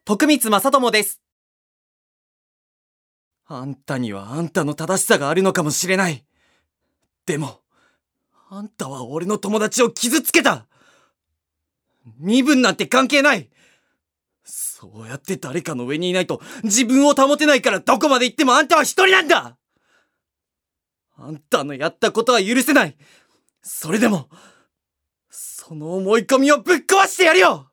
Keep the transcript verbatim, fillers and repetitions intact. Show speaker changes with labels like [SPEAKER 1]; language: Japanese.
[SPEAKER 1] 徳光正智です。あんたにはあんたの正しさがあるのかもしれない。でも、あんたは俺の友達を傷つけた。身分なんて関係ない。そうやって誰かの上にいないと自分を保てないから、どこまで行ってもあんたは一人なんだ。あんたのやったことは許せない。それでも、その思い込みをぶっ壊してやるよ。